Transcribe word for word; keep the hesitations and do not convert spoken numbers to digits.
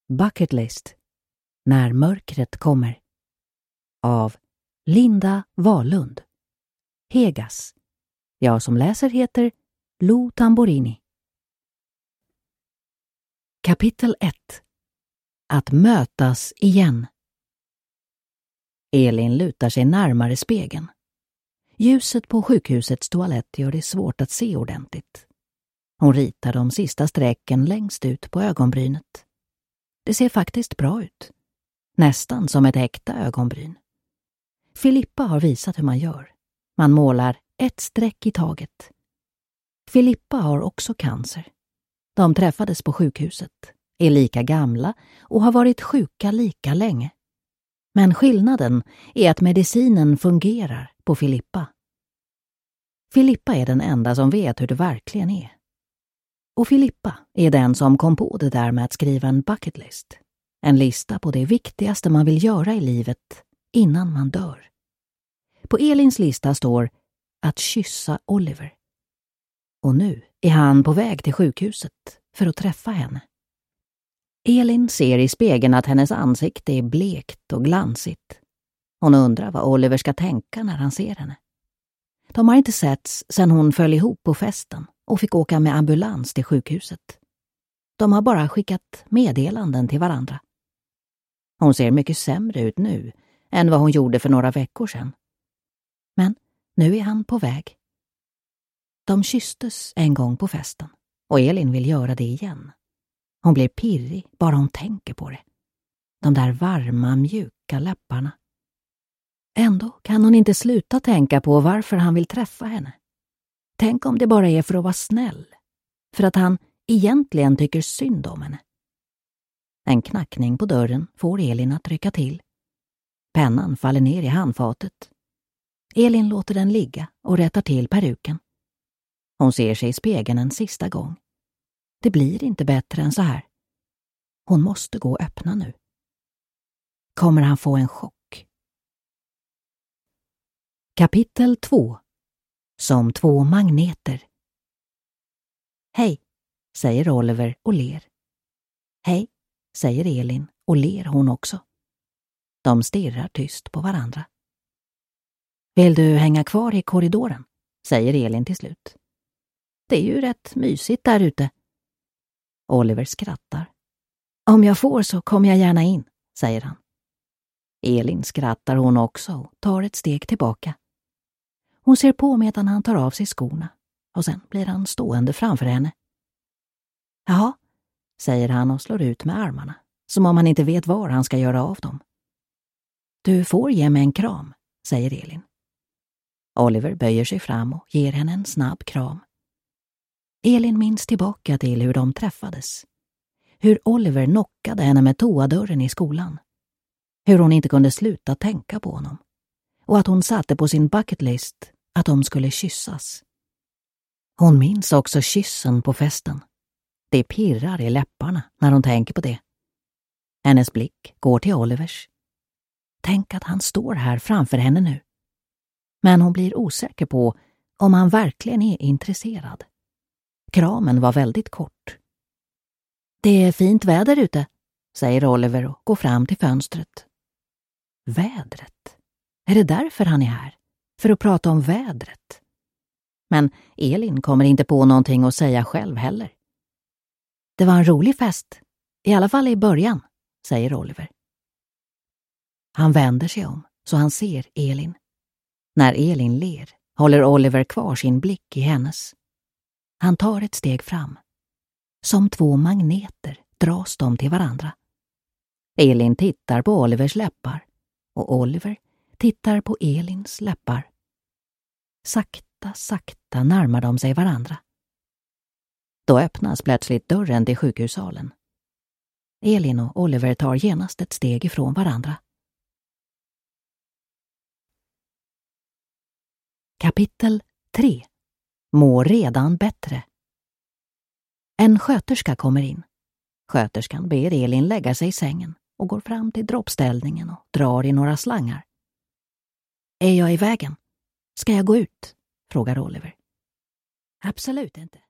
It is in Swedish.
Bucket List. När mörkret kommer. Av Linda Wahlund. Hegas. Jag som läser heter Lou Tamborini. Kapitel ett. Att mötas igen. Elin lutar sig närmare spegeln. Ljuset på sjukhusets toalett gör det svårt att se ordentligt. Hon ritar de sista strecken längst ut på ögonbrynet. Det ser faktiskt bra ut. Nästan som ett äkta ögonbryn. Filippa har visat hur man gör. Man målar ett streck i taget. Filippa har också cancer. De träffades på sjukhuset, är lika gamla och har varit sjuka lika länge. Men skillnaden är att medicinen fungerar på Filippa. Filippa är den enda som vet hur det verkligen är. Och Filippa är den som kom på det där med att skriva en bucket list. En lista på det viktigaste man vill göra i livet innan man dör. På Elins lista står att kyssa Oliver. Och nu är han på väg till sjukhuset för att träffa henne. Elin ser i spegeln att hennes ansikte är blekt och glansigt. Hon undrar vad Oliver ska tänka när han ser henne. De har inte setts sedan hon föll ihop på festen och fick åka med ambulans till sjukhuset. De har bara skickat meddelanden till varandra. Hon ser mycket sämre ut nu än vad hon gjorde för några veckor sedan. Men nu är han på väg. De kysstes en gång på festen och Elin vill göra det igen. Hon blir pirrig bara hon tänker på det. De där varma, mjuka läpparna. Ändå kan hon inte sluta tänka på varför han vill träffa henne. Tänk om det bara är för att vara snäll. För att han egentligen tycker synd om henne. En knackning på dörren får Elin att rycka till. Pennan faller ner i handfatet. Elin låter den ligga och rättar till peruken. Hon ser sig i spegeln en sista gång. Det blir inte bättre än så här. Hon måste gå och öppna nu. Kommer han få en chock? Kapitel två. Som två magneter. Hej, säger Oliver och ler. Hej, säger Elin och ler hon också. De stirrar tyst på varandra. Vill du hänga kvar i korridoren? Säger Elin till slut. Det är ju rätt mysigt där ute. Oliver skrattar. Om jag får så kommer jag gärna in, säger han. Elin skrattar hon också och tar ett steg tillbaka. Hon ser på medan han tar av sig skorna och sen blir han stående framför henne. Jaha, säger han och slår ut med armarna, som om han inte vet var han ska göra av dem. Du får ge mig en kram, säger Elin. Oliver böjer sig fram och ger henne en snabb kram. Elin minns tillbaka till hur de träffades. Hur Oliver knockade henne med toadörren i skolan. Hur hon inte kunde sluta tänka på honom. Och att hon satte på sin bucket list att de skulle kyssas. Hon minns också kyssen på festen. Det pirrar i läpparna när hon tänker på det. Hennes blick går till Olivers. Tänk att han står här framför henne nu. Men hon blir osäker på om han verkligen är intresserad. Kramen var väldigt kort. Det är fint väder ute, säger Oliver och går fram till fönstret. Vädret? Är det därför han är här? För att prata om vädret? Men Elin kommer inte på någonting att säga själv heller. Det var en rolig fest, i alla fall i början, säger Oliver. Han vänder sig om så han ser Elin. När Elin ler håller Oliver kvar sin blick i hennes. Han tar ett steg fram. Som två magneter dras de till varandra. Elin tittar på Olivers läppar och Oliver tittar på Elins läppar. Sakta, sakta närmar de sig varandra. Då öppnas plötsligt dörren till sjukhussalen. Elin och Oliver tar genast ett steg ifrån varandra. Kapitel tre. Mår redan bättre. En sköterska kommer in. Sköterskan ber Elin lägga sig i sängen och går fram till droppställningen och drar i några slangar. Är jag i vägen? Ska jag gå ut? Frågar Oliver. Absolut inte.